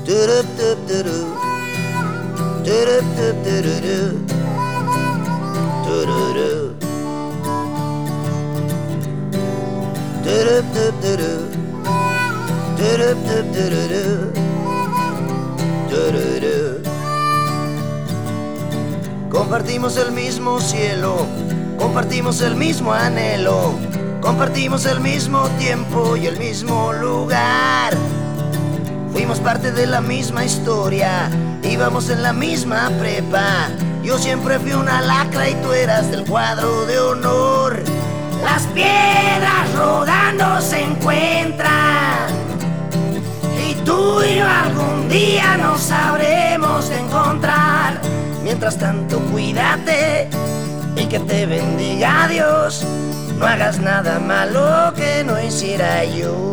Compartimos el mismo cielo, compartimos el mismo anhelo, compartimos el mismo tiempo y el mismo lugar. Fuimos parte de la misma historia, íbamos en la misma prepa. Yo siempre fui una lacra y tú eras del cuadro de honor. Las piedras rodando se encuentran y tú y yo algún día nos sabremos encontrar. Mientras tanto cuídate y que te bendiga Dios. No hagas nada malo que no hiciera yo.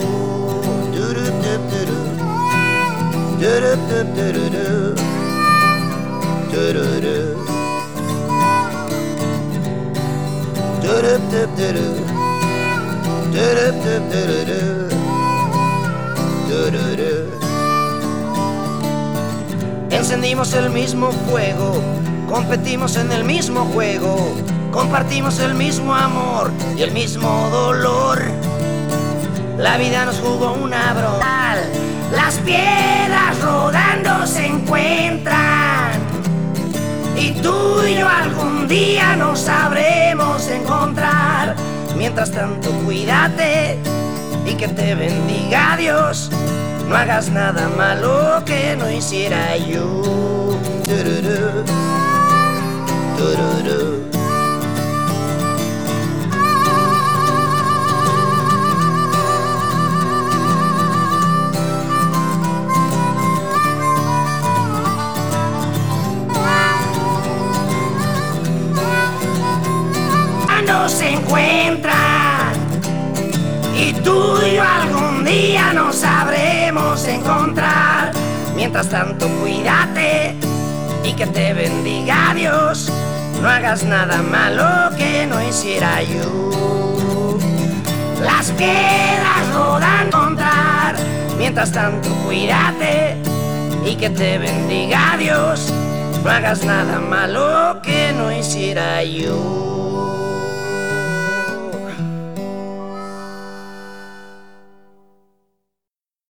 Encendimos el mismo fuego, competimos en el mismo juego, compartimos el mismo amor y el mismo dolor. La vida nos jugó una broma. Las piedras rodando se encuentran y tú y yo algún día nos sabremos encontrar. Mientras tanto cuídate y que te bendiga Dios. No hagas nada malo que no hiciera yo. Tururú, tururú. Cuando se encuentran y tú y yo algún día nos sabremos encontrar. Mientras tanto cuídate y que te bendiga Dios. No hagas nada malo que no hiciera yo. Las piedras rodan encontrar. Mientras tanto cuídate y que te bendiga Dios. No hagas nada malo que no hiciera yo.